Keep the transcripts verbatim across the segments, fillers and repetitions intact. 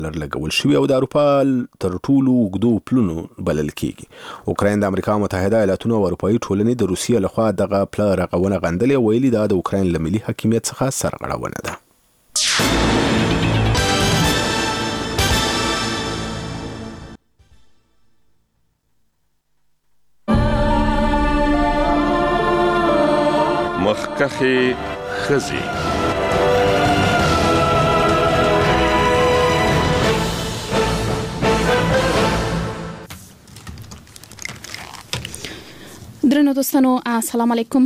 لګول شوی او د اروپا تر ټولو اوږدو پلونو بلل کیږي. اوکراین د امریکا متحده ایالاتونو او اروپایي ټولنې د روسیې لخوا دغه پله رغونه غندلې، ویلي دا د اوکراین له ملي حاکمیت څخه سرغړونه ده. مخکخي خزي درنو دوستانو السلام علیکم.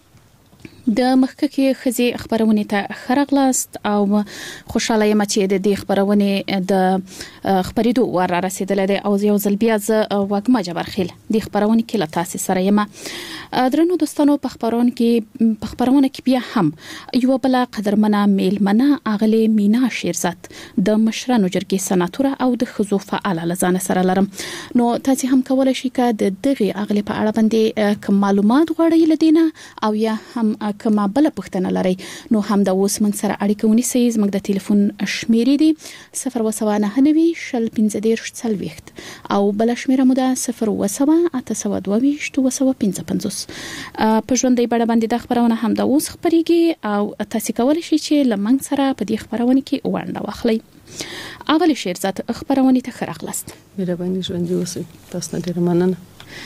د مخکخي خزي خبرونه ته خرغلاست او خوشاله یم چې د دې خبرونه د خبرېدو ور رسیدلې ده او یو ځل بیا ز وګما جبرخیل د خبرونه کې لتاسې سره یم. درنو دوستانو په خبرونه کې په خبرونه کې بیا هم یو بل قدرمنه میلمنه اغلی مینا شیرزاد د مشرانو جرګې سناتور او د خزو فعال لزان سره لرم. نو تاسو هم کولای شئ چې د دغه اغلی په اړه باندې کوم معلومات غواړئ لدينا او یا هم کومه بل پوښتنه لري نو هم د اوس موږ سره اړیکه ونیسئ. زموږ د ټلیفون شمیرې دي صفر وسوه نهه نوي شل پنځه دېرش څلوېښت او بل شمیره مو ده صفر وسوه اته سوه دوه ویشت وسوه پنځه پنځوس. په ژوندۍ بڼه باندې د خبرونه هم د اوس خبرېږي او تاسو کولی شئ چې له موږ سره په دې خبرونه کې ونډه واخلئ. اغلی شیرزاد خبرونه ته خرغلاست. مهرباني ژوندۍ اوسئ. تاسو ته ډیره مننه.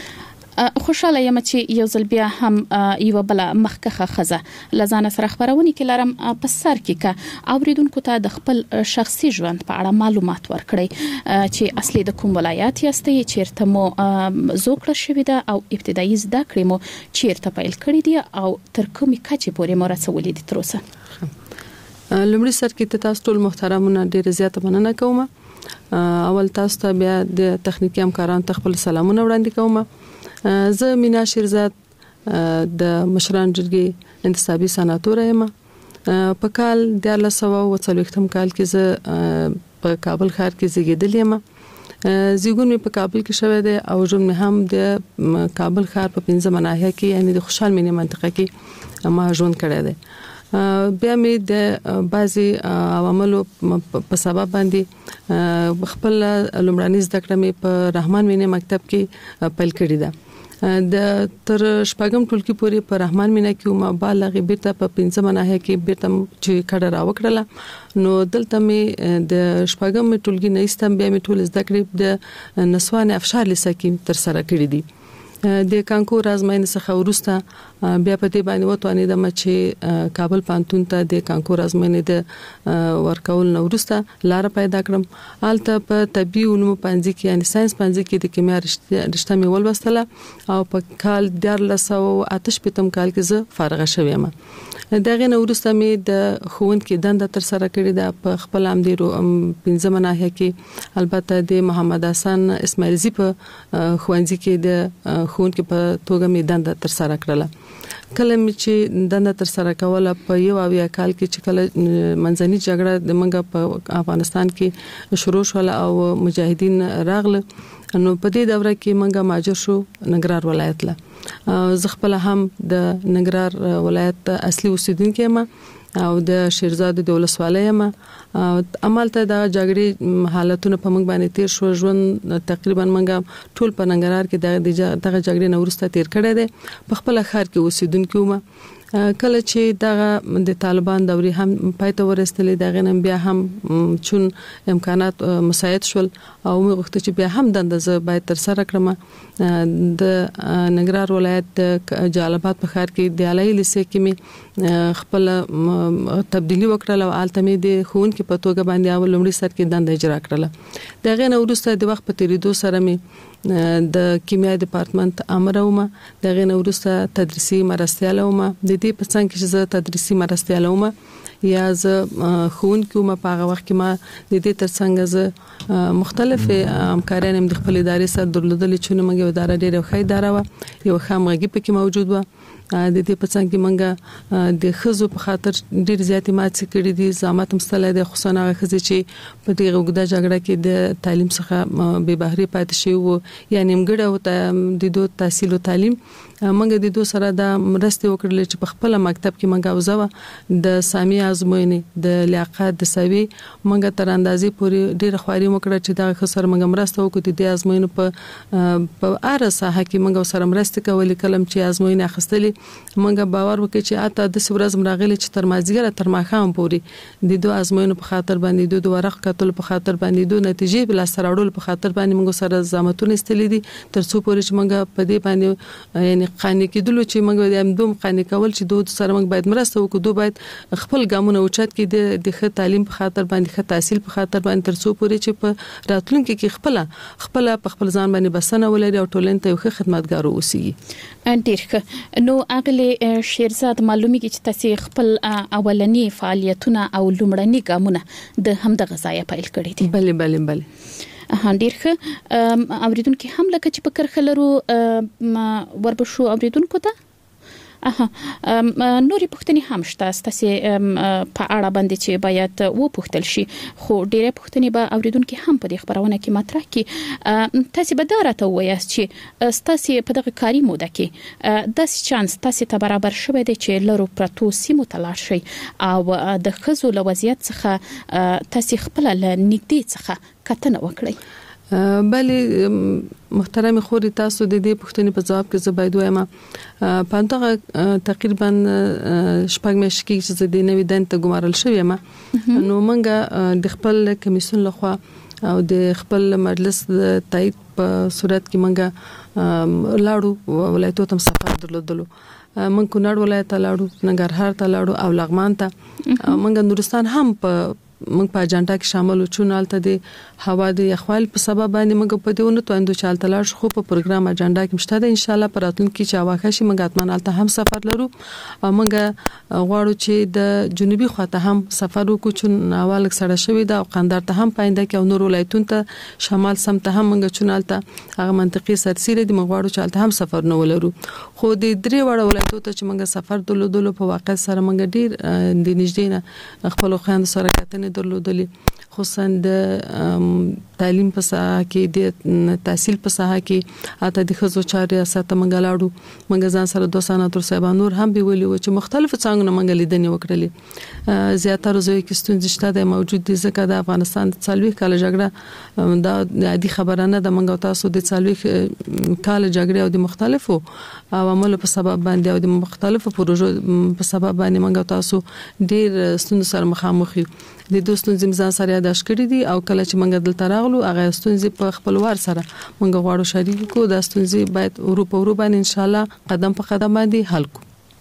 خوشاله یم چې یو ځل بیا هم یو بل مخکخه خزه لزانه سره خبرونه کې لرم په سر کې کا اوریدونکو ته د خپل شخصي ژوند په اړه معلومات ورکړي چې اصلي د کوم ولایت یاستئ، چیرته مو زوکړه شوې ده او ابتدایي زده کړې مو چیرته پیل کړې دي او تر کومې کچې پورې مو رسولې دي تر اوسه. لومړی سر کې تاسو ټول محترمونه ډیره زیاته مننه کوم. اول تاسو ته بیا د تخنیکی همکارانو ته خپل سلامونه وړاندې کوم. زه مینا شیرزاد د مشران جرګې انتصابي سناتور یم. په کال د دیارلس سوه اوه څلوېښتم کال کې زه په کابل ښار کې زیږیدلې یم. زیږون مې په کابل کې شوی دی او ژوند مې هم د کابل ښار په پنځمه ناحیه کې یعنی د خوشحال مینې منطقه کې ما ژوند کړی دی. بیا مې د بعضي عواملو په سبب باندې خپل لومړنۍ زده کړه مې په رحمان مینې مکتب کې پیل کړې ده. د تر شپږم ټولګي پورې په رحمان مینا کې ما بالغ بیرته په پنځمه ناحیه کې بیرته چې کډه را وکړله نو دلته مې د شپږم ټولګي نه استم بیا مې ټول زده کړې د نسوان افشار لیسه کې تر سره کړې دي. د کانکور ازموینې څخه وروسته بیا په دې باندې وتوانیدم چې کابل پانتون ته د کانکور ازموینې د ورکول نو وروسته لار پیدا کړم. الته په طبي علومو پنځه کې یعنی ساينس پنځه کې د کیمیا رشته مې ولوستله او په کال دیارلس سوه اته شپېتم کال کې زه فارغه شوم. دغه نو وروسته مې د ښوونکي دنده تر سره کړې ده په خپل امدیرو پنځمه ناحیه کې. البته د محمد حسن اسماعیلزی په ښوونځي کې د ښوونکي په توګه مې دنده تر سره کړله. کله مې چې دنده تر سره کوله په یو اویا کال کې چې کله منځنۍ جګړه د منګه په افغانستان کې شروع شول او مجاهدین راغله نو په دې دوره کې منګه ماجر شو ننګرهار ولایت له. زه خپل هم د ننګرهار ولایت اصلي اوسیدونکو یم او د شیرزاد د ولسوالۍ یم. عملته د جګړې حالتونه په موږ باندې تیر شو. ژوند تقریبا منګه ټول په ننګرهار کې دغه جګړې نه وروسته تیر کړی دی. په خپل ښار کې اوسیدونکو یم. کله چې دغه د طالبان دوري هم پاتې ورستلې دغه نن بیا هم چون امکانات مساعد شول او موږ وخت چې بیا هم د اندازه باید تر سره کړم. د ننګرهار ولایت د جلالاباد په ښار کې د علي لیسه کې می خپل تبدیلی وکړل او التمه د خون کې په توګه باندې اول لومړي سر کې دنده اجرا کړل. دغه نو وروسته د وخت په تیریدو سره می د کیمیا ډپارټمنټ امرومه دغه نو وروسته تدریسي مرستياله ومه. د دې په څنګه چې زه تدریسي مرستياله ومه یا زه خون کومه په هغه وخت کې ما د دې ترڅنګ زه مختلف همکاران د خپل ادارې سره درلودل چې موږ یو اداره ډېره ښه اداره و یو خامغږي پکې موجود و. د دې په څنګه کې منګه د خزو په خاطر ډیر زیاتې ماتې کړې دي زامات مستله د خصوصا هغه خزې چې په دې غوډه جګړه کې د تعلیم څخه به بهري پاتې شي وو یا نیمګړی او د دوه تحصیل او تعلیم منګه د دوه سره د مرستې وکړل چې په خپل مکتب کې منګه وزوه د سامي ازموینې د لیاقت د سوي منګه تر اندازې پورې ډیر خواري وکړه چې دا خسر منګه مرسته وکړي د ازموینې په په اره ساحه کې منګه سره مرسته کولې کلم چې ازموینې اخستلې منګه باور وکړي چې اته د سورز مراغلي چې تر مازیګر تر ماخام پورې د دوه ازموینې په خاطر باندې دوه ورق کتل په خاطر باندې دوه نتیجې بل سره وړل په خاطر باندې منګه سره زامتونه استلې دي تر څو پورې چې منګه په دې باندې یعنی قانې کېدل چې موږ د دوم قانې کول چې دوه سره موږ باید مرسته وکړو دوه باید خپل ګامونه اوچت کې د ښه تعلیم په خاطر باندې ښه تحصیل په خاطر باندې تر څو پورې چې په راتلونکي کې خپل خپل په خپل ځان باندې بسنه ولري او ټولنې ته ښه خدمتګار اوسي. ډیر نو اغلی شیرزاد معلومي کې چې تاسو خپل اولنی فعالیتونه او لومړني ګامونه د همدغه ځای پیل کړی دي. بله بله بله ډیر ښه اوریدونکو هم لکه چې په کرخلرو وربشو اوریدونکو ته اها نوري پوښتنې هم شته ستاسو په اړه باندې چې باید و پوښتل شي خو ډیره پوښتنې به اوریدونکو هم په دې خبرونه کې مطرح کی تاسو به دارته وایاست چې تاسو په دغه کاري موده کې د چانس تاسو ته برابر شوه دي چې لرو پرتو سیمو تلار شي او د خزو لوضعیت څخه تاسو خپل لنګدي څخه کتنه وکړئ. بله محترم خوري تاسو د دې پوښتنې په جواب کې زه باید وایم په دغه تقریبا شپږ میاشتې کې چې د نوې دند ته ګمارل شوې ما نو منګه د خپل کمیسیون لخوا او د خپل مجلس د تایید په صورت کې منګه لاړو ولایتو تم سفر درلودلو من کونړ ولایت ته لاړو ننګرهار ته لاړو او لغمان ته منګه نورستان هم په موږ په اجنډا کې شامل وو چونالته د هوا د یخوال په سبب باندې موږ په دېونو توندو چالت لاړ شو په پروګرام اجنډا کې مشته ده ان شاء الله پراتون کې چې واخه شي موږ اتمنالته هم سفر لرو او موږ غواړو چې د جنوبي خواته هم سفر وکړو چون اول سره شوی دا او قندار ته هم پاینده کې او نور ولایتون ته شمال سم ته هم موږ چونالته هغه منطقي سرسيره دي موږ غواړو چې الته هم سفر نه ولرو خو د درې وړ ولایتو ته چې موږ سفر درلودلو په واقع سره موږ ډیر د نږدې نه خپل خويند سره کتنې درلودلې خصوصا د تعلیم په ساحه کې د تحصیل په ساحه کې اته د خزو چاري ساته منګلاړو منګ ځان سره دوستانه تر صاحب نور هم به ویلي و چې مختلف څنګه منګ لیدنې وکړلې زیاتره زوی کې ستونزې شته د موجود دي ځکه د افغانستان د څلوي کال جګړه دا عادي خبره نه د منګ تاسو د څلوي کال جګړه او د مختلفو عواملو په سبب باندې او د مختلفو پروژو په سبب باندې منګ تاسو ډیر ستونزې سره مخامخ یو د دوستو زمزان سره یاداش کړی دي او کله چې منګ دلته راغلو هغه ستونزې په خپل وار سره منګ غواړو شریک کو د ستونزې باید اروپا اروپا ان شاء الله قدم په قدم باندې حل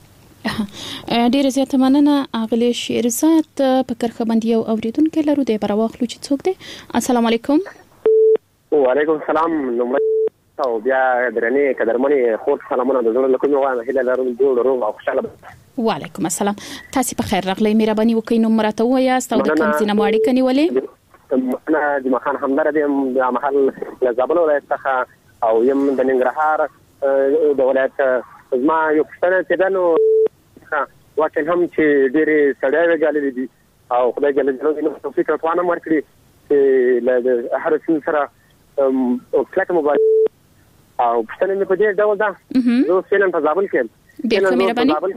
کو. ډیر زیاته مننه اغلی شیرزاد په کرخه باندې یو اوریدونکو لرو د پرواخلو چې څوک دی. السلام علیکم. وعلیکم السلام. او بیا درنې قدرمنې خور سلامونه د زړه لکه نو هله لرم جوړ روغ او خوشاله. وعلیکم السلام. تاسو په خیر راغلی مهرباني وکړئ نو مرته وایاست او د کوم ځای نه ماړی کني ولې انا د مخان همدار دي د محل زابل ولایت څخه او يم د ننګرهار د ولایت زما یو پښتنه چې دنو واکه هم چې ډېری سړی وګالې دي او خدای جل جلاله نو توفیق ورکړي ورکړي چې له هر څه سره او کله موبایل او پښتنه مې په دې ډول ده زه فعلا په زابل کې ډېر مهرباني زابل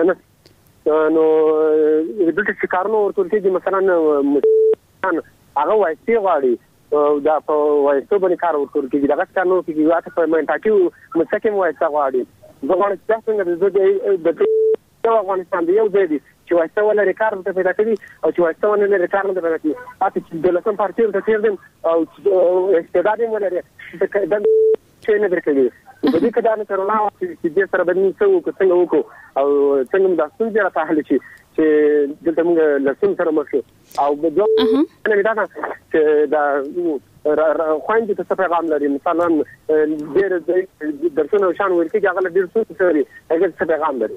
کې نو د دې کارونو ورته چې مثلا هغه وایي غواړي دا په وایي باندې کار ورکړي چې دا کارونو کې واته په منټاکیو مسکه وایي غواړي زه غواړم چې څنګه د افغانستان دی یو ځای دی چې وایي ولا ریکارډ ته پیدا کړي او چې وایي ولا ریکارډ ته پیدا کړي اته چې د لسم پارټي ته تیر دي او استعداد یې ولري د چې نه درکړي په دې کې دا نه ترونه چې دې سره باندې څو کو څنګه وکړو او څنګه د ستونزې راته حل شي چې دلته موږ لسم سره مخ او د دوه نه دا چې دا خويندې ته څه پیغام لري مثلا ډېر درسونه شان ورکې هغه ډېر څه کوي هغه څه پیغام لري.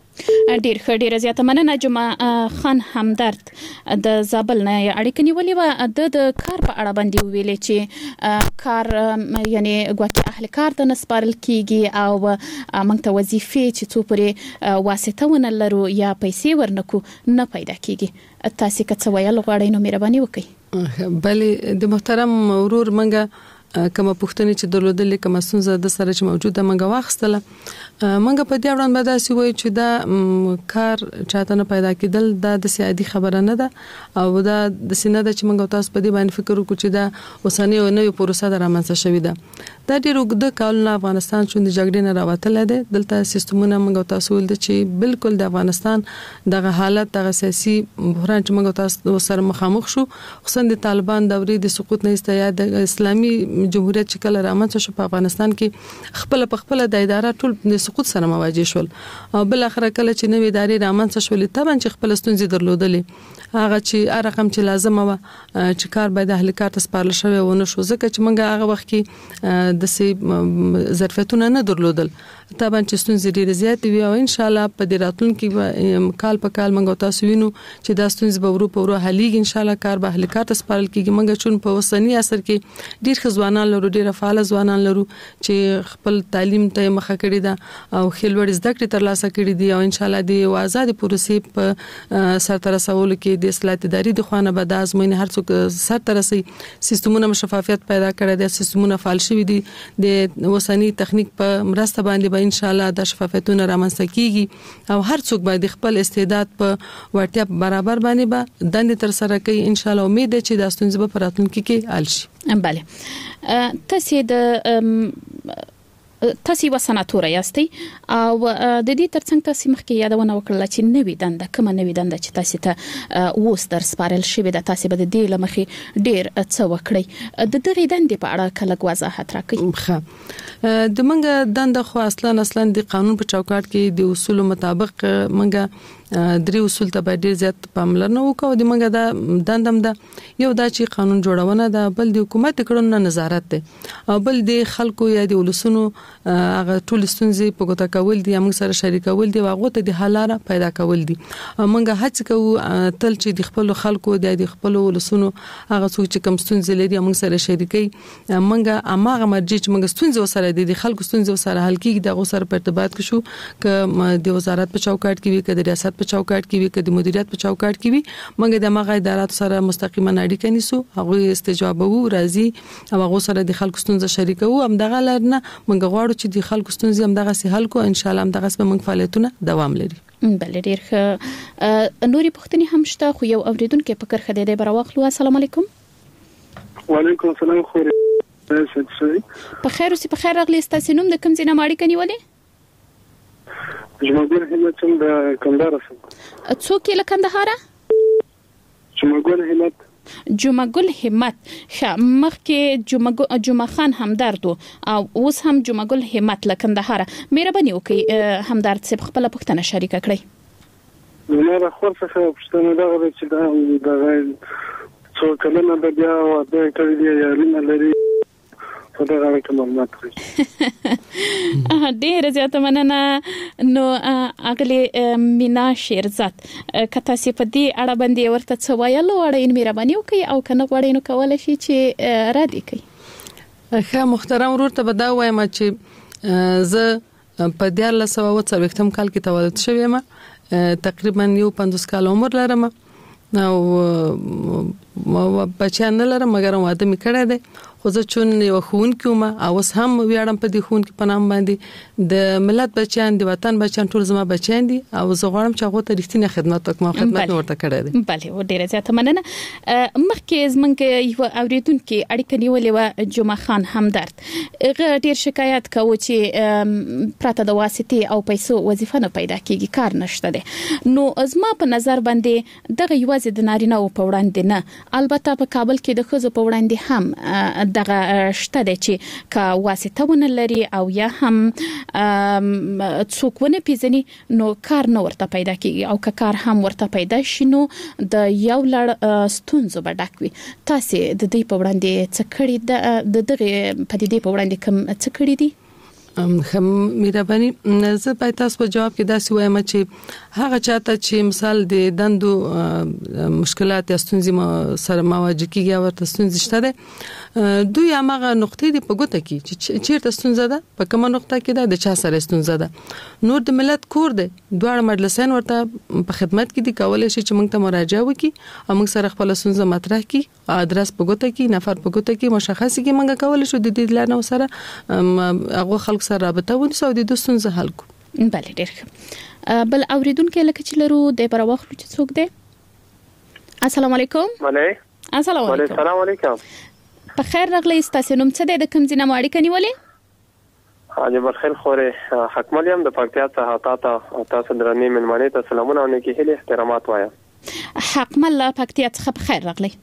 ډیر ښه ډیر زیاته مننه جمعه خان همدرد د زابل نه اړیکه نیولې و د د کار په اړه باندې ویلې چې کار یعنی ګواکې اهل کار د نسپارل کیږي او موږ ته وظیفې چې څو پرې واسطه ونه لرو یا پیسې ورنکو نه پیدا کیږي تاسو که څه ویل غواړئ نو مهرباني وکړئ. بلې د محترم ورور منګه کومه پوښتنه چې درلودلې کومه ستونزه د سره چې موجوده منګه واخستله منګه په دې اړه باندې داسې وایي چې دا کار چاته نه پیدا کېدل دا د سیادي خبره نه ده او دا د سینه د چې منګه تاسو په دې باندې فکر وکړو چې دا اوسنۍ او نوې پروسه د رامنځته شوې ده دا ډېر وګړه کال افغانستان چې د جګړې نه راوتل دي دلته سیستمونه منګه تاسو ول دي چې بالکل د افغانستان دغه حالت دغه سیاسي بحران چې منګه تاسو سره مخامخ شو خصوصا د طالبان دورې د سقوط نه استیا د اسلامي جمهوریت چې کله رامنځته شو په افغانستان کې خپل په خپل د اداره ټول د سقوط سره مواجه شول او بل اخر کله چې نوې ادارې رامنځته شولې طبعا چې خپل ستونزې درلودلې هغه چې رقم چې لازم و چې کار باید اهل کار ته سپارل شوی و نه شو ځکه چې موږ هغه وخت کې د سي ظرفیتونه نه درلودل طبعا چې ستونزې ډېرې زیاتې وي او ان شاء الله په دې راتلونکي کال په کال موږ تاسو وینو چې دا ستونزې به ورو په ورو حلېږي ان شاء الله کار به اهل کار ته سپارل کیږي موږ چون په وسنی عصر کې ډېر ځوانان لرو ډېر فعال ځوانان لرو چې خپل تعلیم ته مخه کړی ده او خلوړ زده کړې ترلاسه کړې دي او ان شاء الله د آزاد پروسې په سرته رسولو کې د اصلاحات اداري د خوانه به د ازموینې هر څوک سرته رسي سیستمونه شفافیت پیدا کړي دي سیستمونه فعال شوي دي د وسنی تخنیک په مرسته باندې به ان شاء الله د شفافیتونه رامنځته کیږي او هر څوک باید خپل استعداد په وړتیا برابر باندې به دند تر سره کوي ان شاء الله امید ده چې د ستونزې په راتلونکي کې حل شي. بله تاسو د تاسو وسناتور یاستئ او د دې ترڅنګ تاسو مخکې یادونه وکړه چې نوې دنده کومه نوې دنده چې تاسو ته اوس در سپارل شوې ده تاسو به د دې لمخې ډیر څه وکړئ د دغه دندې په اړه کله وضاحت راکړئ. ښه د منګه دنده خو اصلا اصلا د قانون په چوکاټ کې د اصول مطابق منګه درې اصول ته ډېر زیات پاملرنه وکړو د منګه دا دندم ده یو دا چې قانون جوړونه ده بل د حکومت کړنو نظارت ده او بل د خلکو یا د ولسونو هغه ټول ستونزې په ګوته کول دي موږ سره شریکول دي واغه ته د حل لاره پیدا کول دي موږ هڅه کوو تل چې د خپل خلکو د خپل ولسونو هغه څوک چې کوم ستونزې لري موږ سره شریکي موږ اماغه مرجع چې موږ ستونزې سره د خلکو ستونزې سره حل کیږي د غوسر په ارتباط کې شو ک د وزارت په چوکاټ کې وي ک د ریاست په چوکاټ کې وي ک د مدیریت په چوکاټ کې وي موږ د مغه ادارات سره مستقیما اړیکه نیسو هغه استجابه وو راځي او هغه سره د خلکو ستونزې شریکو هم دغه لرنه موږ غواړو چې د خلکو ستونزې هم دغه سي حل کو ان شاء الله هم دغه سم موږ فعالیتونه دوام لري. بل ډیر ښه نوري پوښتنې هم شته خو یو اوریدونکو په کرخه د براوخلو السلام علیکم. وعلیکم السلام خو په خیر اوسې په خیر راغلی ستاسو نوم د کوم ځای نه اړیکه نیولې؟ جمعګل همت هم د کندهار سم. څوک له کندهار؟ جمعګل همت. جمعګل همت ښه مخکې جمعګل جمعه خان همدرد او اوس هم جمعګل همت له کندهار مهرباني وکړئ همدرد صاحب خپل پوښتنه شریکه کړئ. نو را خور څه پوښتنه دا غواړي چې دا د څو کلمه د بیا او د کړي دی یا لمه لري په دا غواړي کوم معلومات اه ډیر زیاته مننه نو اغلی مینا شیرزاد کته سی په دې اړه باندې ورته څه وایلو وړین مهرباني وکړي او کنه وړین کول شي چې را دي کوي. ښه محترم ورور ته بدا وایم چې زه په دیار له سوا و څلوېښتم کال کې تولد شوم تقریبا یو پنځوس کال عمر لرم او بچیان نه لرم مګر واده مې کړی دی خو زه چون یو خون کوم او اوس هم ویاړم په دې خون کې په نام باندې د ملت بچیان د وطن بچیان ټول زما بچیان دي او زه غواړم چې هغه ته رښتینی خدمت وکړم خدمت ورته کړی دی. بله و ډیره زیاته مننه. مخکې زمونږ یو اوریدونکو اړیکه نیولې و جمعه خان همدرد هغه ډیر شکایت کوي چې پراته د واسطې او پیسو وظیفه نه پیدا کیږي کار نشته دی نو زما په نظر باندې دغه یوازې د نارینه او په وړاندې نه البته په کابل کې د ښځو په وړاندې هم دغه شته دی چې کا واسطه ونه لري او یا هم څوک ونه پیژني نو کار نه ورته پیدا کیږي او که کار هم ورته پیدا شي نو د یو لړ ستونزو به ډک وي. تاسو د دې په وړاندې څه کړی د دغه په دې په وړاندې کوم څه کړی دي؟ مهرباني زه په تاسو په جواب کې دا سی وایم چې هغه چاته چې مثال د دندو مشکلات یا ستونزې سره مواجه کیږي او ورته ستونزې شته ده دوی هغه نقطې دی په ګوته کې چې چیرته ستونزه ده په کومه نقطه کې ده د چا سره ستونزه ده نور د ملت کور دی دواړه مجلسین ورته په خدمت کې دي کولای شي چې موږ ته مراجعه وکړي او موږ سره خپل ستونزه مطرح کړي ادرس په ګوته کې نفر په ګوته کې مشخص کې موږ کولای شو د دې لانه سره هغه خلک سره رابطه ونیسو د دوستون زه حل کو بله ډیر بل اوریدونکو لکه چې لرو د براوخلو چې څوک دی السلام علیکم مله السلام علیکم السلام علیکم په خیر راغلی تاسو نوم څه دی د کوم ځای نه اړیکه نیولې حاجی برخیل خوره حکمل یم د پکتیا څخه تاسو تاسو درنې ملمنې ته سلامونه او نیکی هیله احترامات وایم حکمل پکتیا څخه په خیر راغلی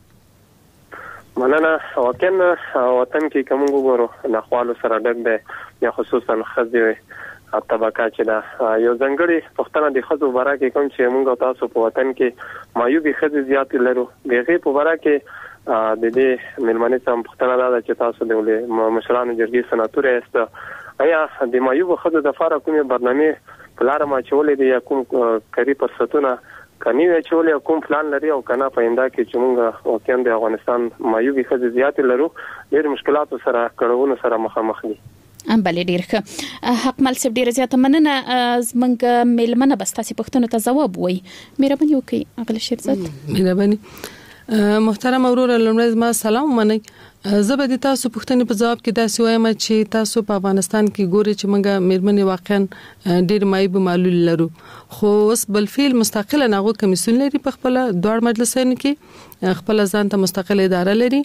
مننه وطن وطن کې کوم وګورو نخوالو سره ډک دی یا خصوصا خزي طبقه چې دا یو ځنګړي پښتنه د خزو بارا کې کوم چې موږ تاسو په وطن کې مایوبي خزي زیات لرو دغه په بارا کې د دې ملمنې سم پښتنه دا چې تاسو د مشرانو جرګې سناتور است آیا د مایوب خزو د فارق کومه برنامه پلار ما چولې دی یا کوم کری فرصتونه کني چولې کوم پلان لري او کنه پاینده کې چې موږ واقعا د افغانستان مایوبي خزي زیات لرو ډېر مشکلات سره کړهونه سره مخامخ دي ام بلې ډیر ښه حق مل سب ډیر زیاته مننه زمنګ میلمنه بس تاسو پښتنو ته جواب وای مهرباني وکړئ اغل شیرزاد مهرباني محترم اورور لمړی ما سلام منئ زه به تاسو پښتنې په جواب کې دا سی وایم چې تاسو په افغانستان کې ګوري چې موږ میرمنې واقعا ډیر مایب معلول لرو خو اوس بل فعل مستقله نغو کمیسیون لري په خپل دوړ مجلسونو کې خپل ځان ته مستقله اداره لري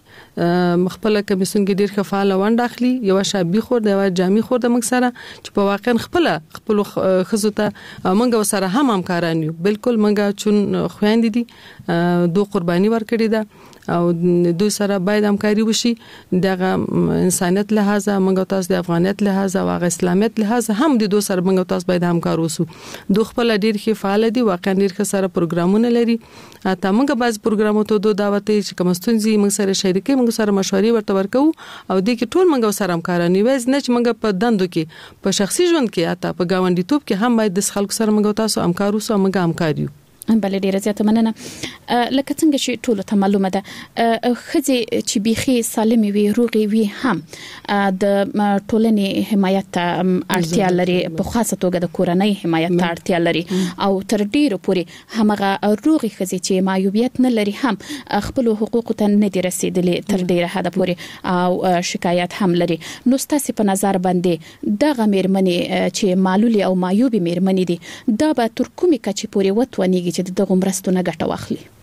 خپل کمیسیون کې ډیر خفاله وند اخلي یو شابي خور دی یو جامي خور د موږ سره چې په واقعا خپل خپل خزو ته موږ سره هم همکاران یو بالکل موږ چون خويندې دي دوه قرباني ورکړي ده او دوی سره باید همکاري وشي دغه انسانيت لحاظه موږ تاسو د افغانیت لحاظه او اسلامیت لحاظه هم د دوی سره موږ تاسو باید همکار وسو دوه خپل ډیر ښه فعال دي واقعا ډیر ښه سره پروګرامونه لري اته موږ باز پروګرامو ته دوه دعوت چې کوم ستونزې موږ سره شریکي موږ سره مشورې ورته ورکو او د کې ټول موږ سره همکارانی وایي نه چې موږ په دندو کې په شخصي ژوند کې اته په گاونډي توپ کې هم باید د خلکو سره موږ تاسو همکار وسو موږ همکاریو بل ډیر زیاته مننه لکه څنګه چې ټول ته معلومه ده خزي چې بيخي سالمي وي روغي وي هم د ټولنې حمایت اړتیا لري په خاصه توګه د کورنۍ حمایت اړتیا لري او تر ډیرو پورې همغه روغي خزي چې معیوبیت نه لري هم خپل حقوق ته نه دي رسیدلې تر ډیره حد پورې او شکایت هم لري نو ستاسو په نظر باندې دغه میرمنې چې معلولي او معیوبي میرمنې دي دا به تر کومې کچې پورې وتونیږي چې دغه مرستونه ګټه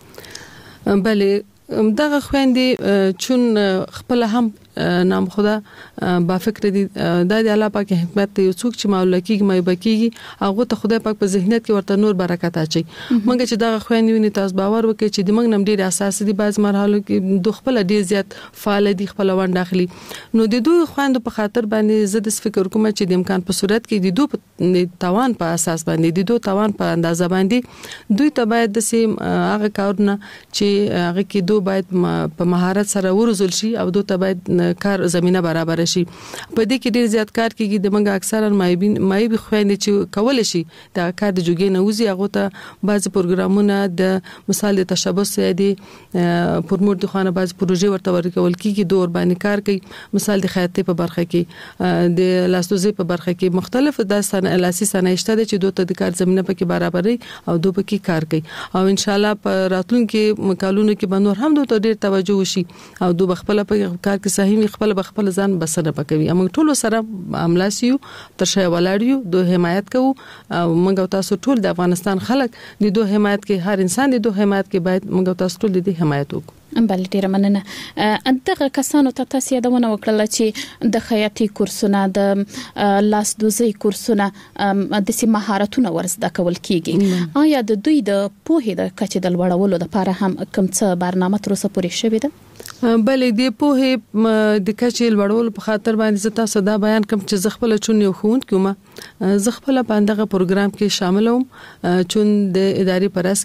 واخلي بله دغه خويندې چون خپل هم نام خدا با فکر دي د الله پاک حکمت یو څوک چې مولا کیږي مې بکیږي هغه ته خدای پاک په ذهنیت کې ورته نور برکت اچي مونږ چې دغه خويندې ونی تاسو باور وکړي چې د موږ نم ډیر اساس دي بعض مرحلو کې د خپل ډیر زیات فعال دي خپل وند داخلي نو د دوی خويندو په خاطر باندې زه د فکر کوم چې د امکان په صورت کې د دوی توان په اساس باندې د دوی توان په اندازه باندې دوی ته باید د سیم هغه کارونه چې هغه کې دوی باید په مهارت سره ورزول شي او دوی ته باید کار زمينه برابر شي په دې کې ډیر زیات کار کیږي د منګه اکثرا مایبین مایبي خويندې چې کول شي دا کار د جوګې نه وزي هغه ته بعض پروګرامونه د مثال د تشبث دي پرموټ د خانه بعض پروژې ورته ورکول کیږي د اورباني کار کوي مثال د خیاطۍ په برخه کې د لاسوزي په برخه کې مختلف د سن لاسي صنایشته چې دوی ته د کار زمينه پکې برابرې او دوی پکې کار کوي او ان شاء الله په راتلونکو مکالونو کې بنور هم دوی ته ډیر توجه وشي او دوی خپل په کار کې صحیح خپل بخپل ځان بسنه پکوي موږ ټول سره عملاسیو تر شی ولاړیو دوه حمایت کوو او موږ تاسو ټول د افغانستان خلک د دوه حمایت کې هر انسان د دوه حمایت کې باید موږ تاسو ټول د حمایت وکړو بل ډیر مننه انتغه کسانو ته تاسو یادونه وکړه چې د خیاطي کورسونه د لاس دوزي کورسونه د سي مهارتونه ورزده کول کیږي آیا د دوی د پوهې د کچې د لوړولو لپاره هم کوم څه برنامه تر اوسه پورې شوې ده بلې د پوهې د کچې لوړولو په خاطر باندې زه تاسو دا بیان کوم چې زه خپل چون یو خوند کوم زه خپل په دغه پروګرام کې شامل وم چون د اداري پرس کوم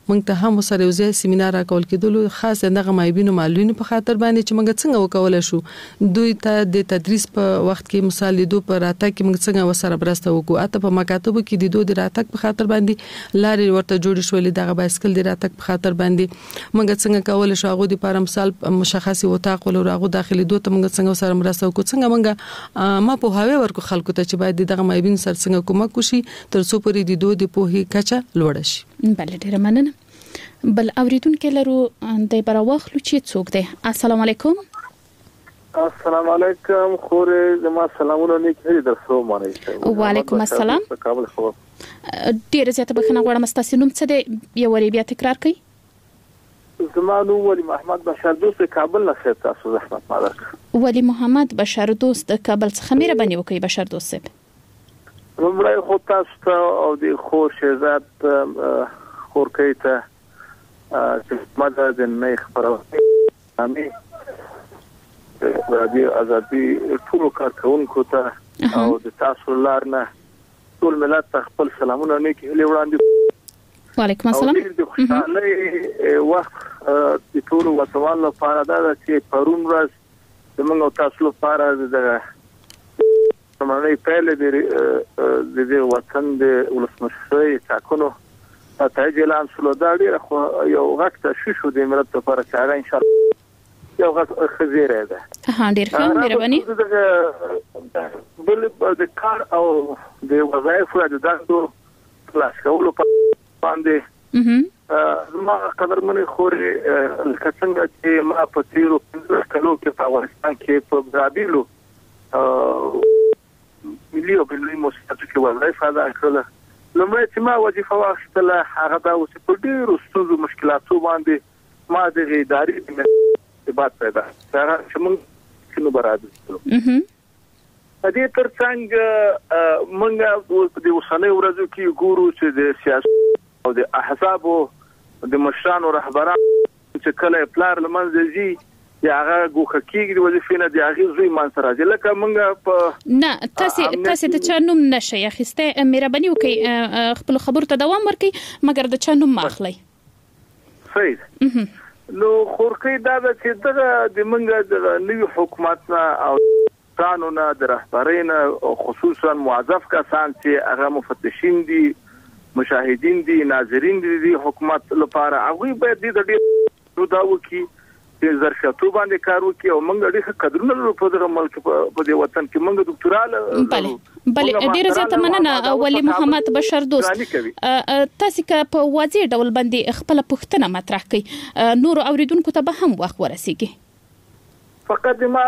موږ ته هم سره یو ځای سیمینار راکول کېدل خاص دغه مایبینو معلولینو په خاطر باندې چې موږ څنګه وکولای شو دوی ته د تدریس په وخت کې مثال لیدو پر راته کې موږ څنګه وسره برسته وکړو اته په مکاتبو کې د دوه د راتک په خاطر باندې لارې ورته جوړ شولې دغه بایسکل د راتک په خاطر باندې موږ څنګه کولای شو هغه د پر مثال مشخصي وتاق ولر هغه داخلي دوه ته موږ څنګه سره مرسته وکړو څنګه موږ ما په هاوی ورکو خلکو ته چې باید دغه مایبین سره څنګه کومک وشي تر څو پرې د دوه د پوهې کچه لوړ شي. بل ډیر مننه. بل اوریدونکو لرو د براوخلو چې څوک دی. السلام علیکم. السلام علیکم خورې زما سلامونه نیکه درسو مانه. وعلیکم السلام. کابل خو ډیر زیاته بخنه غواړم تاسو نوم څه دی یو وری بیا تکرار کړئ. زما نوم ولی محمد بشار دوست کابل نه ست تاسو زحمت مالک. ولی محمد بشار دوست کابل څخه مېره بنی وکي بشار دوست صاحب. لومړی خو تاسو ته او د خور شهزاد خورکې ته چې ماده د نه خبرونه امي د ازادي ټول کارکونکو ته او د تاسو لارنه ټول ملت ته خپل سلامونه نیکی وړاندې. وعلیکم السلام. د خوشاله وخت د ټول وطن لپاره دا چې پرون ورځ د موږ تاسو لپاره د سمونې پهل د د وطن د ولسمشرۍ ټاکنو ته اعلان شول دا ډیره خو یو غټ شوشو د ملت لپاره چې هغه ان شاء الله یو غټ خزیره ده. ها ډیر ښه مهرباني. بل د کار او د وظایفو د دغه خلاص کولو په باندې ما قدرمنې خورې څنګه چې ما په تیرو کلو کې په افغانستان کې په برابیلو ملي او بلوي موسساتو کې وظایفه ادا کړله. لمړی چې ما وظیفه واخیستله هغه دا اوس په ډېرو ستونزو مشکلاتو باندې ما د اداري ارتباط پیدا سره چې موږ شنو برابر کړو. په دې ترڅنګ موږ د اوسنۍ ورځو کې ګورو چې د سیاست او د احزابو د مشرانو رهبرانو چې کله پلار لمنځه ځي یا هغه ګوخه کېږي د وظیفې نه د هغې زوی مان سره راځي لکه موږ په نه تاسې تاسې د چا نوم نشئ اخیستی مهرباني وکړئ خپلو خبرو ته دوام ورکړئ مګر د چا نوم مه اخلئ. صحیح. نو خورکۍ دا ده چې دغه د موږ د نوي حکومت نه او ځانو نه د رهبرۍ نه خصوصا موظف کسان چې هغه مفتشین دي مشاهدین دي ناظرین دي د حکومت لپاره هغوی باید دې ډېر دا وکړي چې ظرفیتو باندې کار وکړي او موږ ډېر قدرونه لرو په دغه ملک په دې وطن کې موږ ډاکټرال بله بله ډېر زیاته مننه ولی محمد بشار دوست تاسو که په واضح ډول باندې خپل پوښتنه مطرح کړئ نور اوریدونکو ته به هم وخت ورسیږي. فقط ما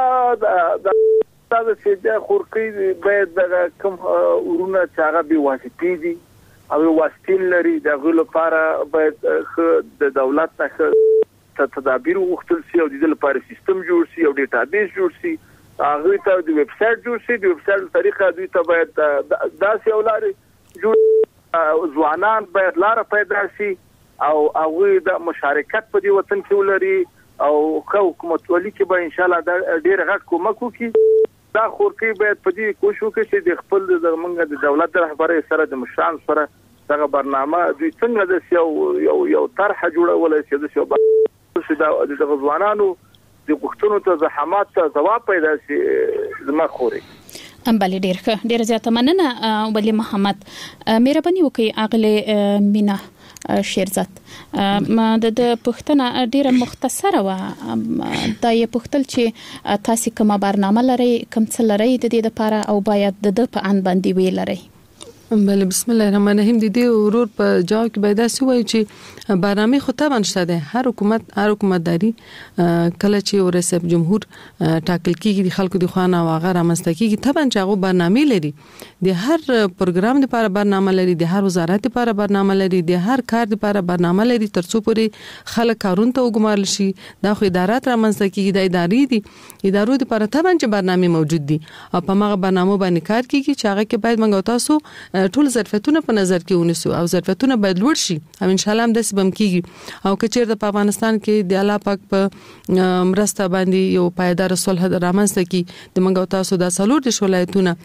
دا چې د خورکۍ باید د کوم ورونه چې هغه به واسطې دي او واسطین لري دغه لپاره باید د دولت نه تدابیر وختل سي او د لپاره سیستم جوړ سي او ډیټابیس جوړ سي هغه ته د ویب سټ جوړ سي د ویب سټ طریقه دوی ته باید داسې اولارې جوړ ځوانان باید لار پیدا سي او هغه د مشارکت په دې وطن کې ولري او حکومت ولي کې به ان شاء الله ډېر غټ کومک وکړي. دا خورکۍ باید په دې کوشش وکړي چې د خپل د منګه د دولت رهبرۍ سره د مشران سره دغه برنامه دوی څنګه د یو یو یو طرح جوړول شي د شو چې د ځوانانو د غوښتنو ته زحمات ته ځواب پیدا شي زما خوري. ام بل ډیر ښه ډیر زیاته مننه ولی محمد مهرباني وکړئ اغله مینا شیرزاد ما د پښتنه ډیره مختصره و دا یې پښتل چې تاسو کومه برنامه لري کوم څه لري د دې لپاره او باید د په ان باندې وی لري. بله بسم الله الرحمن الرحیم د دې ورور په جواب کې باید څه وایي چې برنامه خو ته منشته ده هر حکومت هر حکومتداري کله چې ورسب جمهور ټاکل کیږي د خلکو د خوانه او هغه رامنځته کیږي ته باندې هغه برنامه لري د هر پروګرام لپاره برنامه لري د هر وزارت لپاره برنامه لري د هر کار لپاره برنامه لري ترڅو پورې خلک کارون ته وګمارل شي دا خو ادارات رامنځته کیږي د ادارې دي ادارو لپاره ته باندې برنامه موجود دي او په هغه برنامه باندې کار کیږي چې هغه کې باید موږ تاسو ټول ظرفیتونه په نظر کې ونیسو او ظرفیتونه باید لوړ شي او ان شاء الله هم د سبم کیږي او کچیر د افغانستان کې د الله پاک په مرسته باندې یو پایدار صلح رامنځته کی د منګو تاسو د سلور د ولایتونه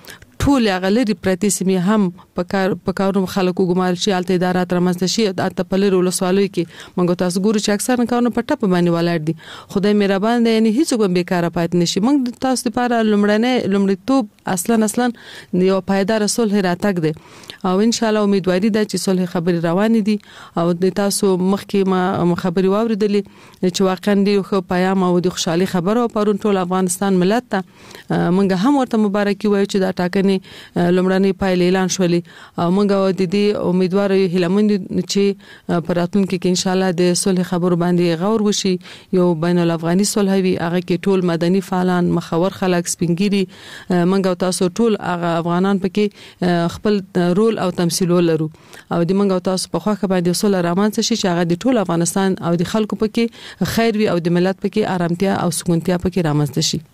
ټول غلري پرتی سیمه هم په کار په کارونو خلکو ګمال شي الته ادارات رامنځته شي اته په لري ولسوالۍ کې موږ تاسو ګورو چې اکثر کارونه په ټپ باندې ولاړ دي خدای مهربان دی یعنی هیڅ کوم بیکاره پات نشي موږ تاسو لپاره لمړنه لمړیتوب اصلا اصلا یو پایدار صلح راتګ دی او ان شاء الله امیدواري ده چې صلح خبري روان دي او د تاسو مخکې ما خبري واوریدلې چې واقعا دی خو پیغام او د خوشحالي خبرو پرون ټول افغانستان ملت ته موږ هم ورته مبارکي وایو چې دا ټاکنې لمړنۍ پایلې اعلان شولې او موږ د دې امیدوار یو هلمند چې پر راتلونکي کې ان شاء الله د صلح خبرو باندې غور وشي یو بین الافغاني صلح وي هغه کې ټول مدني فعالان مخور خلک سپینګيري موږ تاسو ټول هغه افغانان پکې خپل رول او تمثيل ولرو او د منګو تاسو په خوخه باندې صلح رامنځته شي چې هغه د ټول افغانستان او د خلکو پکې خیر وي او د ملت پکې آرامتیا او سکونتیا پکې رامنځته شي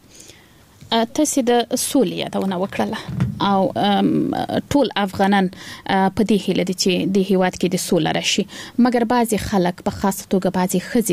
تاسو د سولې یادونه وکړه او ټول افغانان په دې هیله دي چې د هیواد کې د سولې راشي مګر بعضي خلک په خاصه توګه بعضي خزي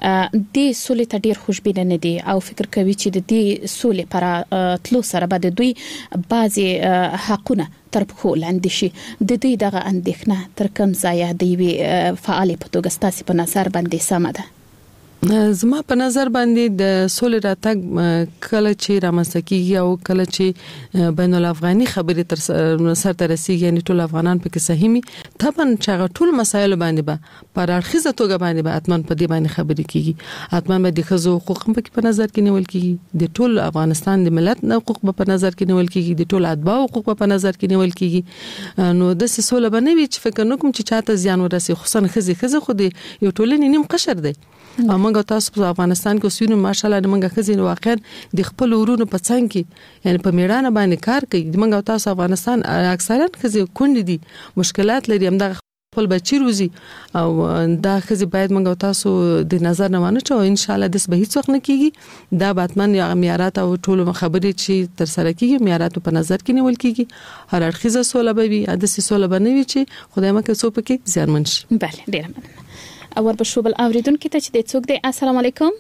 د سولې ته ډیر خوشبینه نه دي او فکر کوي چې د دې سولې پر تلو سره به د دوی بعضي حقونه تر پخو لاندې شي د دې دغه اندېښنه تر کوم ځای دی وی فعال په توګه ستاسو په نظر باندې سم ده زما په نظر باندې د سولې راتګ کله چې رامنځته کیږي او کله چې بین الافغاني خبرې تر سر ته رسیږي یعنی ټول افغانان پکې سهمي طبعا چې ټول مسایل باندې به پر اړخیزه توګه باندې به اتمن په دې باندې خبرې کیږي اتمن به د خزو حقوق په په نظر کې نیول کیږي د ټول افغانستان د ملت حقوق په نظر کې نیول کیږي د ټول اتباع حقوق په نظر کې نیول کیږي نو د سولې باندې چې فکر نکوم چې چاته زیان ورسي خصوصا خزي خزي خو د یو ټولنې نیم قشر دی او موږ تاسو په افغانستان کې اوسینو ماشاالله موږ خزین واقعا د خپل ورونو په څنګ کې یعنی په میړانه باندې کار کوي موږ تاسو افغانستان اکثرا خزي کونډې دي مشکلات لري هم د خپل بچی روزي او دا خزي باید موږ تاسو د نظر نه وانه چې ان شاء الله د به هیڅ وخت نه کیږي دا باتمن یا معیارات او ټول خبرې چې تر سره کیږي معیارات په نظر کې نیول کیږي هر اړخیزه سوله به وي د سوله بنوي چې خدای مکه څوک کې زیانمن شي بله ډیر مننه اور بشوبل اوریدونکو ته چې د څوک دی السلام علیکم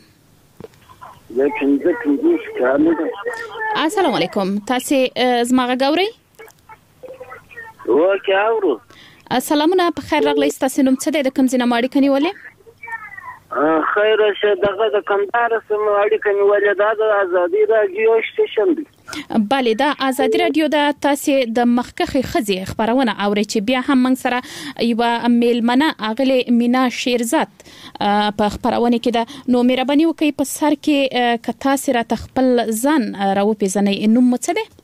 السلام علیکم تاسو زما غوړی وکه اورو سلامونه په خیر راغلی تاسو نوم څه دی د کوم ځای نه ماړی کني ولې خیر شه دغه د کمدار سم اړیکه نیولې دا د ازادي رادیو سټیشن دی بله دا ازادي رادیو د تاسو د مخکخي خزي خبرونه اوري چې بیا هم موږ سره یو میلمنه اغلی مینا شیرزاد په خبرونه کې دا نو مهرباني وکي په سر کې ک تاسو را تخپل ځان راو پیژنې نوم مڅ ده